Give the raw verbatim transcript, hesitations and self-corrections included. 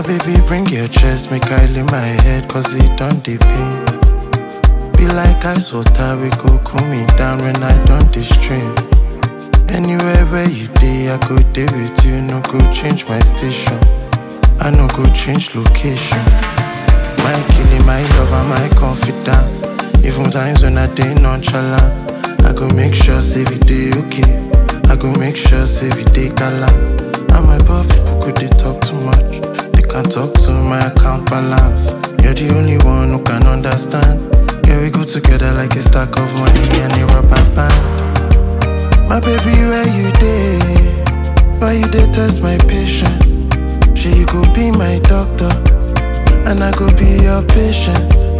baby, bring your chest, make I lay my head, cause it don't dey pain. Be like ice water, we go cool me down when I don't dey stream. Anywhere where you dey, I go dey with you, no go change my station. I no go change location. My killing, my lover, my confidant. Even times when I dey nonchalant, I go make sure say we dey okay. I go make sure say we dey galant. And my poor people could they talk too much. They can't talk to my account balance. You're the only one who can understand. Yeah, we go together like a stack of money and a rubber band. My baby, where you dey? Why you dey test my patience? She you go be my doctor, and I go be your patient.